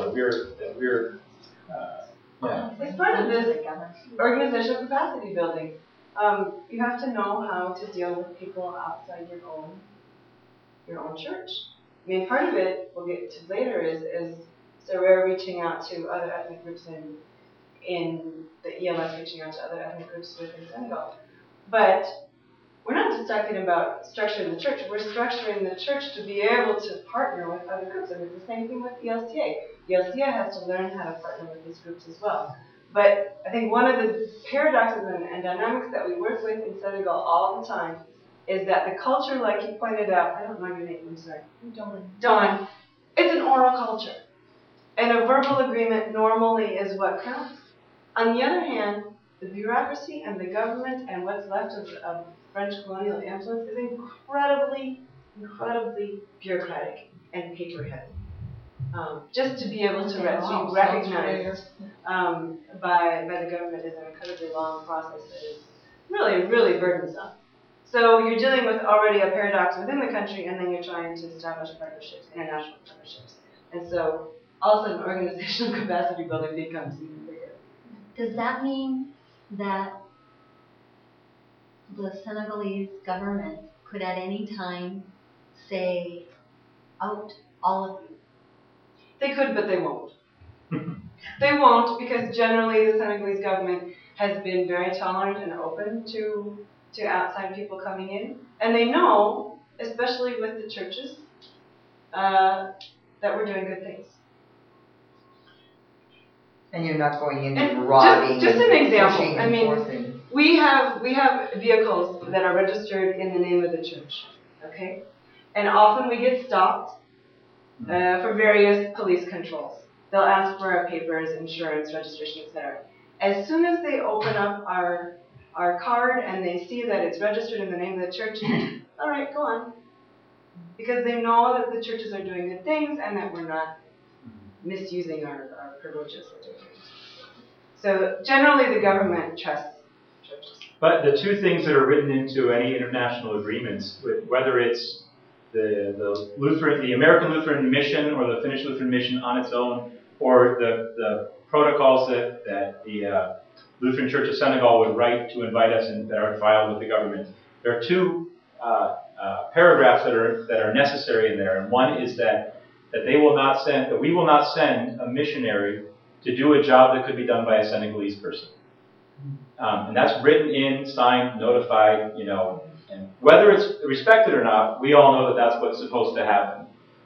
It's part of this organizational capacity building. You have to know how to deal with people outside your own church. I mean, part of it we'll get to later is so we're reaching out to other ethnic groups in the ELS, reaching out to other ethnic groups within Senegal. But we're not just talking about structuring the church. We're structuring the church to be able to partner with other groups. And it's the same thing with ELCA. ELCA has to learn how to partner with these groups as well. But I think one of the paradoxes and dynamics that we work with in Senegal all the time is that the culture, like you pointed out, I don't know your name, I'm sorry. Dawn. It's an oral culture. And a verbal agreement normally is what counts. On the other hand, the bureaucracy and the government and what's left of French colonial influence is incredibly bureaucratic and paper-heavy. Just to be able to be recognized by the government is an incredibly long process that is really burdensome. So you're dealing with already a paradox within the country, and then you're trying to establish partnerships, international partnerships. And so all of a sudden organizational capacity building becomes even bigger. Does that mean that the Senegalese government could at any time say, out all of you? They could, but they won't. They won't, because generally the Senegalese government has been very tolerant and open to outside people coming in. And they know, especially with the churches, that we're doing good things. And you're not going in And and robbing just an and example, pushing I and mean, forcing. we have vehicles that are registered in the name of the church, okay? And often we get stopped for various police controls. They'll ask for our papers, insurance, registration, etc. As soon as they open up our card and they see that it's registered in the name of the church, all right, go on. Because they know that the churches are doing good things and that we're not misusing our privileges. So generally the government trusts churches. But the two things that are written into any international agreements, whether it's the Lutheran, the American Lutheran Mission or the Finnish Lutheran Mission on its own, or the protocols that the Lutheran Church of Senegal would write to invite us and that are filed with the government, there are two paragraphs that are necessary in there, and one is that we will not send a missionary to do a job that could be done by a Senegalese person. And that's written in, signed, notified, and whether it's respected or not, we all know that that's what's supposed to happen.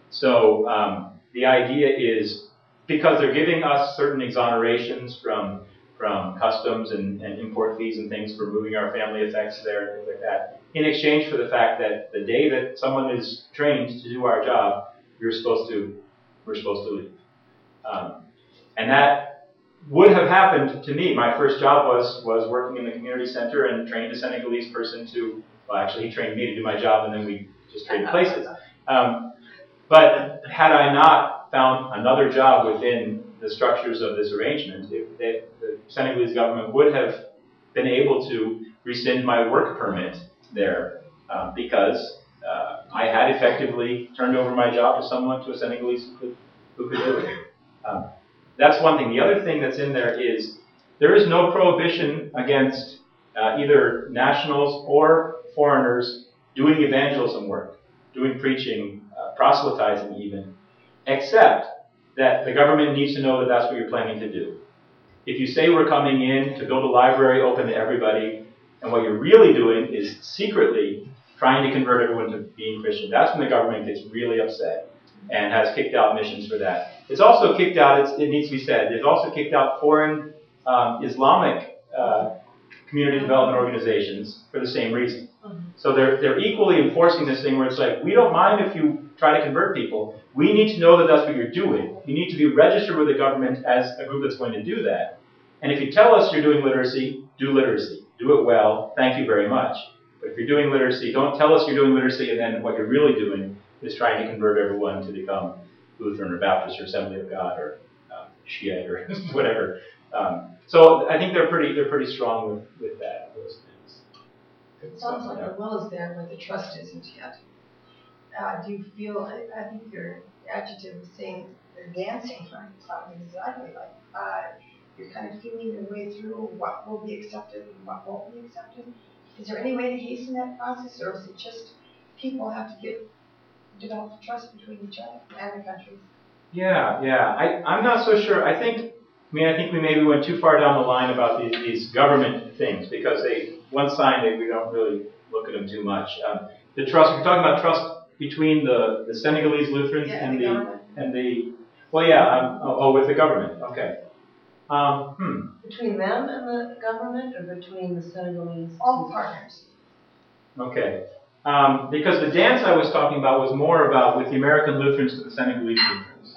So the idea is, because they're giving us certain exonerations from customs and import fees and things for moving our family effects there and things like that, in exchange for the fact that the day that someone is trained to do our job, we're supposed to leave. And that would have happened to me. My first job was working in the community center and trained a Senegalese person to, well, actually he trained me to do my job and then we just traded places. But had I not found another job within the structures of this arrangement, the Senegalese government would have been able to rescind my work permit there because I had effectively turned over my job to a Senegalese who could do it. That's one thing. The other thing that's in there is no prohibition against either nationals or foreigners doing evangelism work, doing preaching, proselytizing even, except that the government needs to know that that's what you're planning to do. If you say we're coming in to build a library open to everybody, and what you're really doing is secretly trying to convert everyone to being Christian, that's when the government gets really upset and has kicked out missions for that. It's also kicked out, it needs to be said, they've also kicked out foreign Islamic community development organizations for the same reason. So they're equally enforcing this thing where it's like, we don't mind if you try to convert people. We need to know that that's what you're doing. You need to be registered with the government as a group that's going to do that. And if you tell us you're doing literacy, do literacy. Do it well. Thank you very much. But if you're doing literacy, don't tell us you're doing literacy and then what you're really doing is trying to convert everyone to become Lutheran or Baptist or Assembly of God or Shiite or whatever. So I think they're pretty strong with that, those things. It sounds like the will is there, but the trust isn't yet. Do you feel, I think your adjective is saying they're dancing, right? Something exactly like, you're kind of feeling your way through what will be accepted and what won't be accepted. Is there any way to hasten that process, or is it just people have to develop trust between each other and the countries? Yeah. I'm not so sure. I think we maybe went too far down the line about these government things because once signed, we don't really look at them too much. The trust, we're talking about trust between the Senegalese Lutherans and the with the government. Okay. Between them and the government, or between the Senegalese? All partners. Okay. Because the dance I was talking about was more about with the American Lutherans to the Senegalese Lutherans.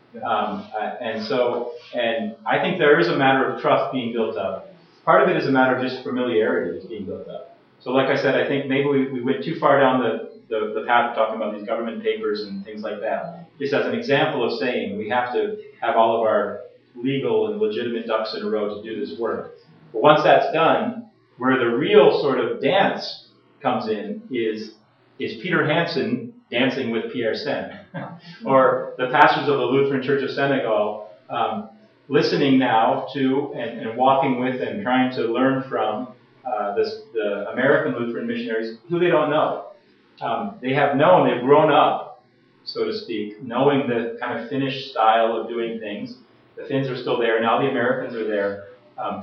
Okay. And I think there is a matter of trust being built up. Part of it is a matter of just familiarity that's being built up. So like I said, I think maybe we went too far down the path of talking about these government papers and things like that. Just as an example of saying we have to have all of our legal and legitimate ducks in a row to do this work. But once that's done, where the real sort of dance comes in is Peter Hansen dancing with Pierre Sen, or the pastors of the Lutheran Church of Senegal listening now to and walking with and trying to learn from the American Lutheran missionaries who they don't know. They've grown up, so to speak, knowing the kind of Finnish style of doing things. The Finns are still there, now the Americans are there.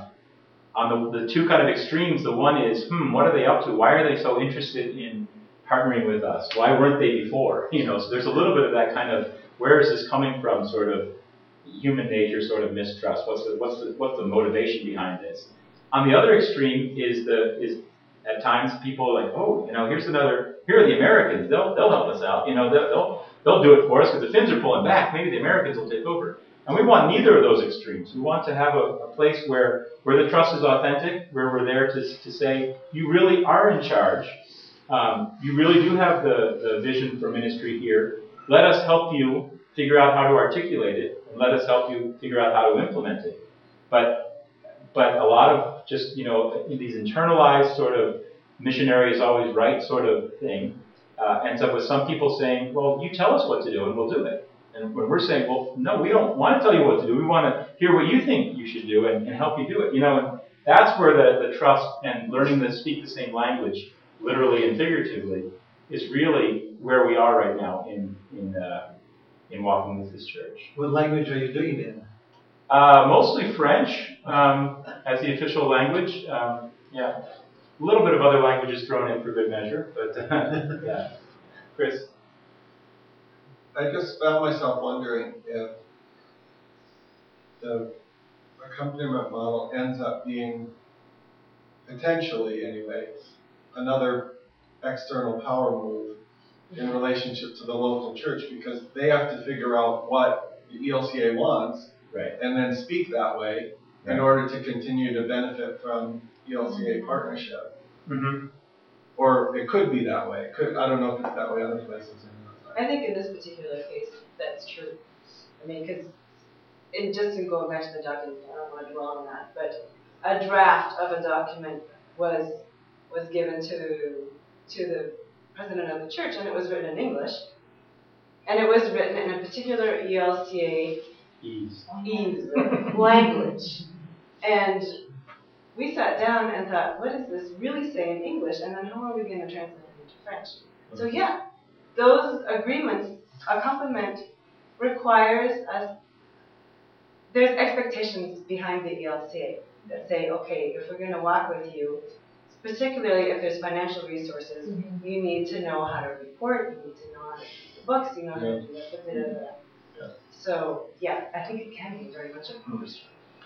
On the two kind of extremes, the one is, what are they up to? Why are they so interested in partnering with us? Why weren't they before? So there's a little bit of that kind of, where is this coming from, sort of human nature sort of mistrust. What's the motivation behind this? On the other extreme is at times people are like, oh, here are the Americans. They'll help us out. They'll do it for us because the Finns are pulling back. Maybe the Americans will take over. And we want neither of those extremes. We want to have a place where the trust is authentic, where we're there to say, you really are in charge. You really do have the vision for ministry here. Let us help you figure out how to articulate it, and let us help you figure out how to implement it. But a lot of just, these internalized sort of missionary is always right sort of thing ends up with some people saying, well, you tell us what to do and we'll do it. And when we're saying, well, no, we don't want to tell you what to do. We want to hear what you think you should do and help you do it. And that's where the trust and learning to speak the same language, literally and figuratively, is really where we are right now in walking with this church. What language are you doing it in? Mostly French as the official language. Yeah, a little bit of other languages thrown in for good measure, but yeah. Chris? I just found myself wondering if the accompaniment model ends up being, potentially anyway, another external power move in relationship to the local church, because they have to figure out what the ELCA wants, right, and then speak that way in order to continue to benefit from ELCA partnership. Mm-hmm. Or it could be that way. I don't know if it's that way other places. I think in this particular case, that's true. I mean, because just in going back to the document, I don't want to dwell on that, but a draft of a document was given to the president of the church, and it was written in English, and it was written in a particular ELCA ease language. And we sat down and thought, what does this really say in English, and then how are we going to translate it into French? So yeah, those agreements, accompaniment requires us, there's expectations behind the ELCA that say, okay, if we're going to walk with you, particularly if there's financial resources, you need to know how to report, you need to know how to do the books, you know how to do this, So yeah, I think it can be very much a post.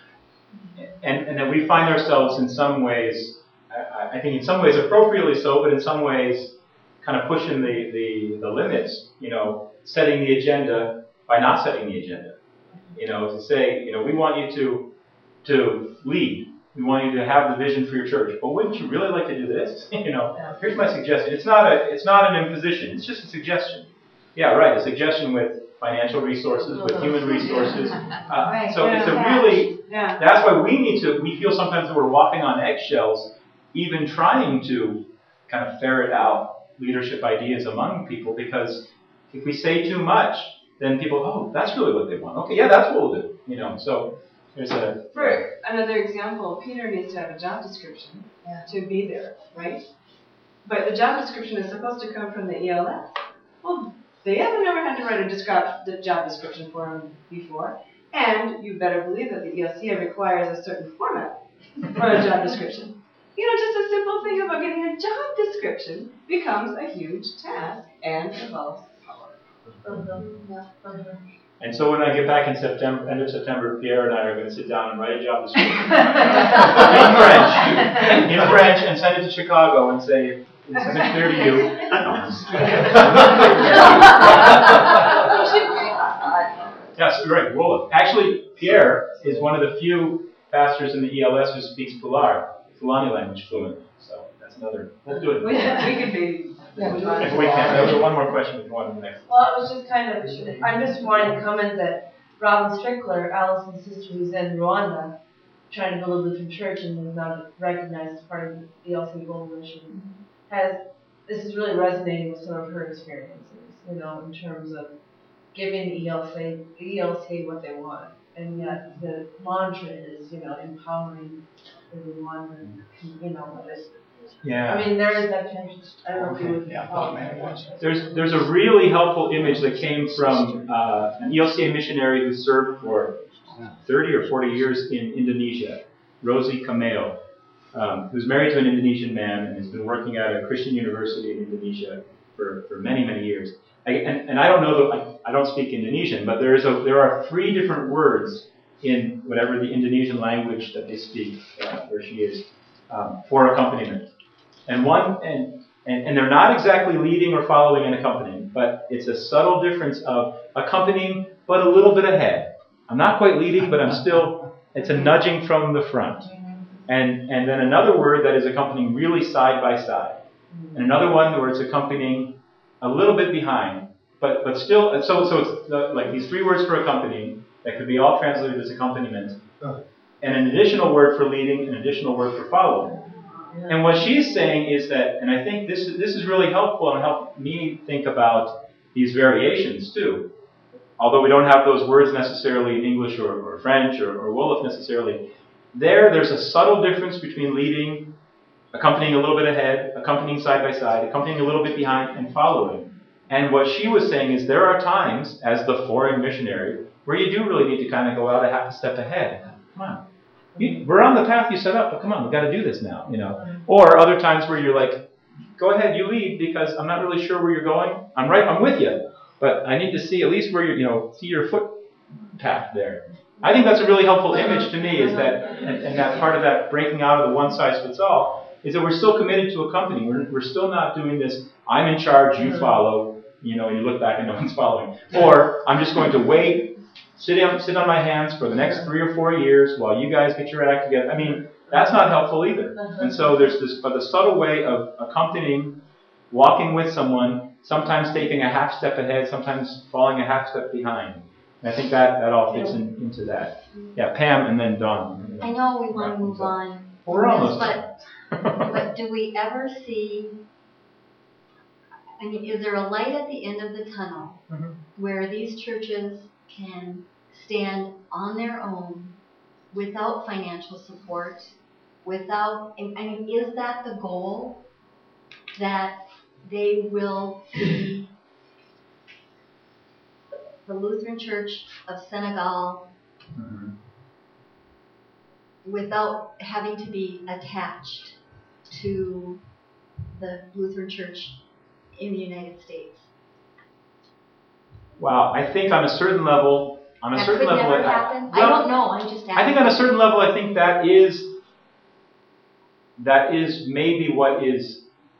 And then we find ourselves in some ways, I think in some ways appropriately so, but in some ways kind of pushing the limits, setting the agenda by not setting the agenda. To say, we want you to lead. We want you to have the vision for your church. But wouldn't you really like to do this? Here's my suggestion. It's not an imposition. It's just a suggestion. Yeah, right. A suggestion with financial resources, with human resources. So it's a really, that's why we feel sometimes that we're walking on eggshells, even trying to kind of ferret out leadership ideas among people, because if we say too much, then people, oh, that's really what they want. Okay, yeah, that's what we'll do. So there's a... For another example, Peter needs to have a job description to be there, right? But the job description is supposed to come from the ELS. Well, they haven't never had to write a job description for him before, and you better believe that the ELCA requires a certain format for a job description. Just a simple thing about getting a job description becomes a huge task and involves power. And so when I get back in end of September, Pierre and I are going to sit down and write a job description in French, and send it to Chicago and say, is this clear to you? Yes, right. Well, actually, Pierre is one of the few pastors in the ELS who speaks Fulani language fluently. So that's another. We'll do it. We could be. If we can. There was one more question before the next. Well, it was just I just wanted to comment that Robin Strickler, Allison's sister who's in Rwanda, trying to build a Lutheran church and is not recognized as part of the ELCA Global Mission, this is really resonating with some of her experiences, in terms of giving ELCA what they want. And yet the mantra is, empowering everyone, Yeah. I mean, there is that tension. I don't know if you would. There's a really helpful image that came from an ELCA missionary who served for 30 or 40 years in Indonesia, Rosie Kameo. who's married to an Indonesian man and has been working at a Christian university in Indonesia for many, many years. And I don't know, I don't speak Indonesian, but there are 3 different words in whatever the Indonesian language that they speak, where she is, for accompaniment. And they're not exactly leading or following and accompanying, but it's a subtle difference of accompanying, but a little bit ahead. I'm not quite leading, but it's a nudging from the front. And then another word that is accompanying really side by side. And another one where it's accompanying a little bit behind, but still, so it's like these 3 words for accompanying that could be all translated as accompaniment, and an additional word for leading, an additional word for following. And what she's saying is that, and I think this is really helpful and helped me think about these variations too. Although we don't have those words necessarily in English or French or Wolof necessarily, there's a subtle difference between leading, accompanying a little bit ahead, accompanying side by side, accompanying a little bit behind, and following. And what she was saying is there are times, as the foreign missionary, where you do really need to kind of go out a half a step ahead. Come on. We're on the path you set up, but come on, we've got to do this now, Or other times where you're like, go ahead, you lead, because I'm not really sure where you're going. I'm with you, but I need to see at least where see your foot path there. I think that's a really helpful image to me, is that, and that part of that breaking out of the one size fits all, is that we're still committed to accompanying. We're still not doing this, I'm in charge, you follow, you look back and no one's following. Or I'm just going to wait, sit on my hands for the next 3 or 4 years while you guys get your act together. I mean, that's not helpful either. And so there's the subtle way of accompanying, walking with someone, sometimes taking a half step ahead, sometimes falling a half step behind. And I think that all fits into that. Yeah, Pam and then Dawn. I know we want to move on. We're almost. But do we ever see, is there a light at the end of the tunnel where these churches can stand on their own without financial support, is that the goal, that they will be the Lutheran Church of Senegal without having to be attached to the Lutheran Church in the United States? Wow, I think on a certain level, That could never happen? I don't know, I'm just asking. I think on a certain level, I think that is maybe what is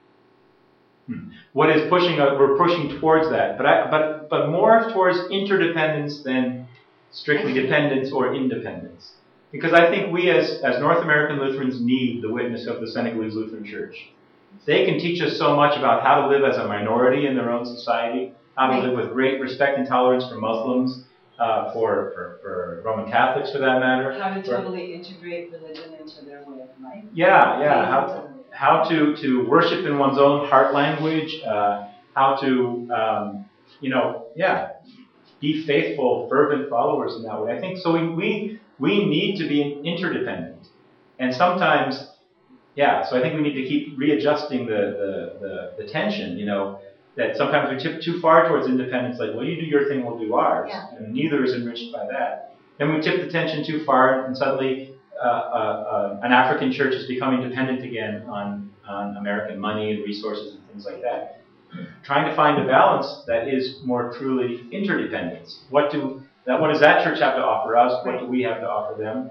pushing. We're pushing towards that, but more towards interdependence than strictly dependence or independence. Because I think we as North American Lutherans need the witness of the Senegalese Lutheran Church. They can teach us so much about how to live as a minority in their own society, how to live with great respect and tolerance for Muslims, for Roman Catholics for that matter. How to totally integrate religion into their way of life. Yeah. How to worship in one's own heart language, how to, be faithful, fervent followers in that way. I think so. We need to be interdependent, and sometimes, so I think we need to keep readjusting the tension. That sometimes we tip too far towards independence, like, well, you do your thing, we'll do ours, and neither is enriched by that. Then we tip the tension too far, and suddenly an African church is becoming dependent again on American money and resources and things like that. Trying to find a balance that is more truly interdependence. What does that church have to offer us? What do we have to offer them?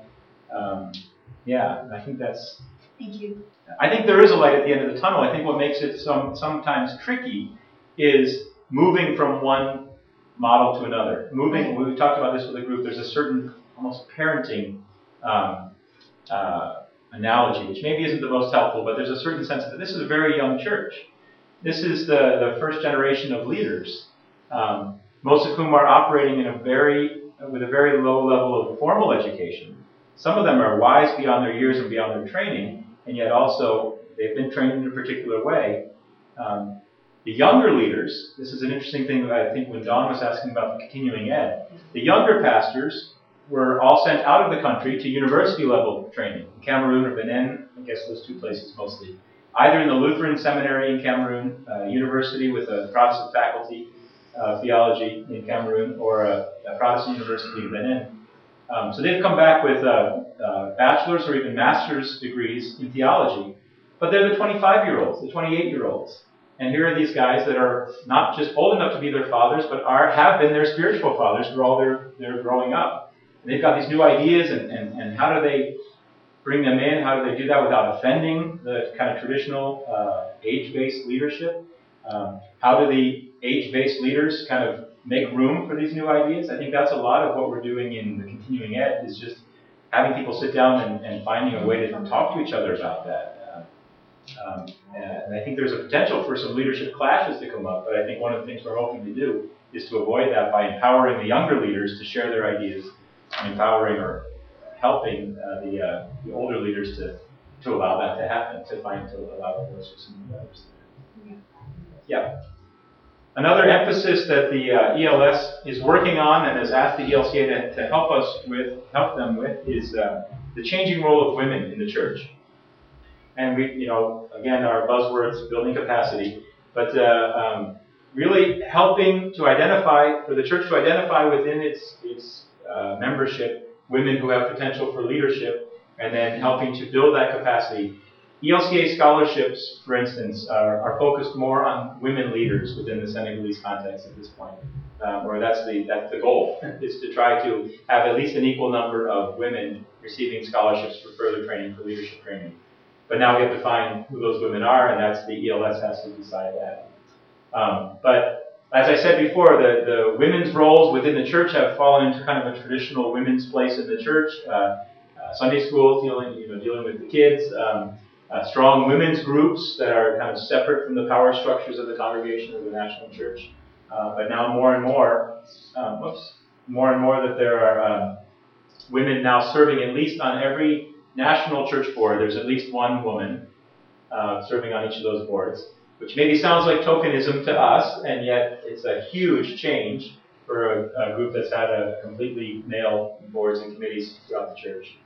I think that's... Thank you. I think there is a light at the end of the tunnel. I think what makes it sometimes tricky is moving from one model to another. We've talked about this with a group, there's a certain almost parenting analogy, which maybe isn't the most helpful, but there's a certain sense that this is a very young church. This is the first generation of leaders, most of whom are operating with a very low level of formal education. Some of them are wise beyond their years and beyond their training, and yet also they've been trained in a particular way. The younger leaders, this is an interesting thing that I think when Dawn was asking about the continuing ed, the younger pastors were all sent out of the country to university level training, in Cameroon or Benin, I guess those two places mostly. Either in the Lutheran seminary in Cameroon, university with a Protestant faculty of theology in Cameroon, or a Protestant university in Benin. So they've come back with bachelor's or even master's degrees in theology, but they're the 25-year-olds, the 28-year-olds. And here are these guys that are not just old enough to be their fathers, but have been their spiritual fathers through all their growing up. And they've got these new ideas, and how do they bring them in? How do they do that without offending the kind of traditional age-based leadership? How do the age-based leaders kind of make room for these new ideas? I think that's a lot of what we're doing in the continuing ed, is just having people sit down and finding a way to talk to each other about that. And I think there's a potential for some leadership clashes to come up, but I think one of the things we're hoping to do is to avoid that by empowering the younger leaders to share their ideas, and empowering or helping the older leaders to allow that to happen, to allow those for some new others. Yeah. Another emphasis that the ELS is working on and has asked the ELCA to help them with is the changing role of women in the church. And we, again, our buzzwords, building capacity, but really helping to identify, for the church to identify within its membership, women who have potential for leadership, and then helping to build that capacity. ELCA scholarships, for instance, are focused more on women leaders within the Senegalese context at this point. Or that's the goal, is to try to have at least an equal number of women receiving scholarships for further training, for leadership training. But now we have to find who those women are, and that's the ELS has to decide that. But as I said before, the women's roles within the church have fallen into kind of a traditional women's place in the church. Sunday school, dealing with the kids. Strong women's groups that are kind of separate from the power structures of the congregation of the national church. But now more and more that there are women now serving at least on every national church board. There's at least one woman serving on each of those boards, which maybe sounds like tokenism to us, and yet it's a huge change for a group that's had a completely male boards and committees throughout the church.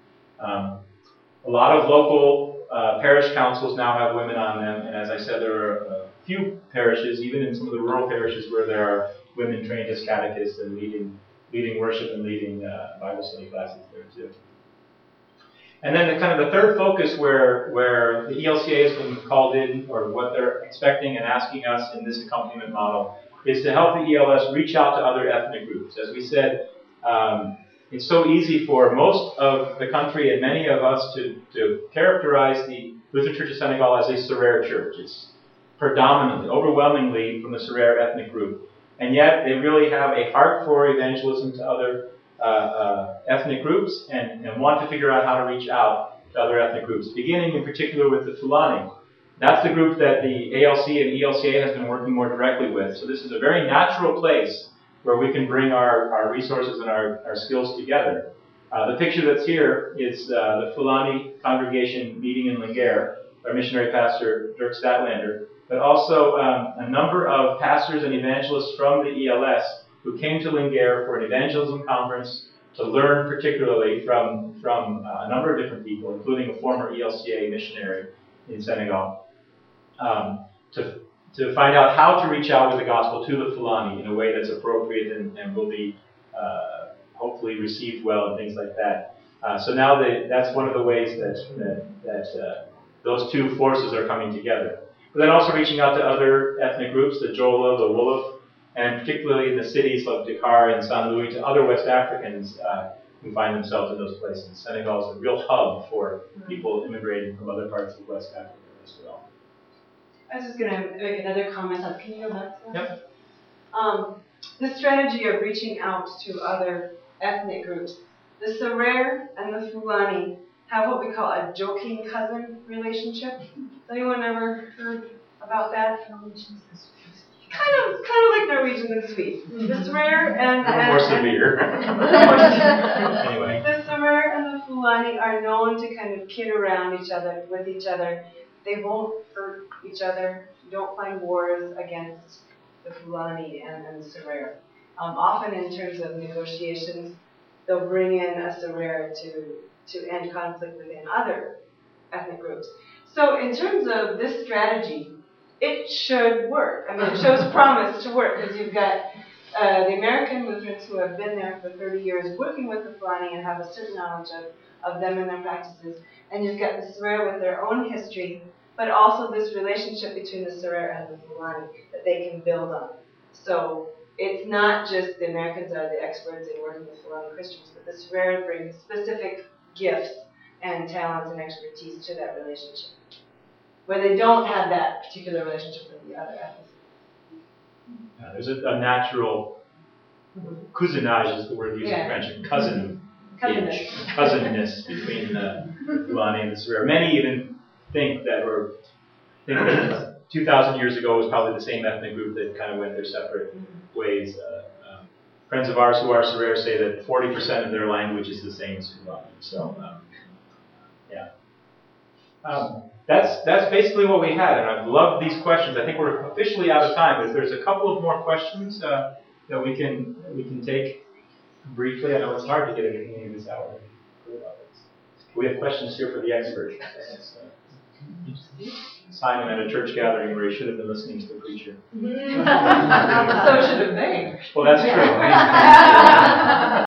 A lot of local parish councils now have women on them, and as I said, there are a few parishes, even in some of the rural parishes, where there are women trained as catechists and leading worship and leading Bible study classes there too. And then the third focus where the ELCA has been called in, or what they're expecting and asking us in this accompaniment model, is to help the ELS reach out to other ethnic groups. As we said, it's so easy for most of the country and many of us to characterize the Lutheran Church of Senegal as a Serer church. It's predominantly, overwhelmingly from the Serer ethnic group. And yet they really have a heart for evangelism to other ethnic groups and want to figure out how to reach out to other ethnic groups, beginning in particular with the Fulani. That's the group that the ALC and ELCA has been working more directly with. So this is a very natural place where we can bring our resources and our skills together. The picture that's here is the Fulani congregation meeting in Linguère, our missionary pastor, Dirk Statlander, but also a number of pastors and evangelists from the ELS who came to Linguère for an evangelism conference to learn particularly from a number of different people, including a former ELCA missionary in Senegal, to find out how to reach out with the gospel to the Fulani in a way that's appropriate and will be hopefully received well and things like that. So now that's one of the ways that those two forces are coming together. But then also reaching out to other ethnic groups, the Jola, the Wolof, and particularly in the cities like Dakar and Saint Louis, to other West Africans who find themselves in those places. Senegal is a real hub for people immigrating from other parts of West Africa as well. I was just going to make another comment on, can you go back to that? Yep. The strategy of reaching out to other ethnic groups. The Serer and the Fulani have what we call a joking cousin relationship. Has anyone ever heard about that? Kind of like Norwegians and Swedes. The Serer and more severe. Anyway. The Serer and the Fulani are known to kind of kid around with each other. They won't hurt each other. You don't find wars against the Fulani and the Serer. Often in terms of negotiations, they'll bring in a Serer to end conflict within other ethnic groups. So in terms of this strategy, it should work. I mean, it shows promise to work because you've got the American Lutherans who have been there for 30 years working with the Fulani and have a certain knowledge of them and their practices. And you've got the Serer with their own history, but also this relationship between the Serer and the Fulani that they can build on. So it's not just the Americans are the experts in working with Fulani Christians, but the Serer brings specific gifts and talents and expertise to that relationship, where they don't have that particular relationship with the other ethnics. There's a natural cousinage is the word used in French, cousinness between the Fulani and the Serer. Many even think that 2,000 years ago was probably the same ethnic group that kind of went their separate ways. Friends of ours who are Serer say that 40% of their language is the same as Fulani. So, that's basically what we had, and I've loved these questions. I think we're officially out of time, but if there's a couple of more questions that we can take briefly. I know it's hard to get anything in this hour. We have questions here for the expert. Simon at a church gathering where he should have been listening to the preacher. So should have they. Well, that's true.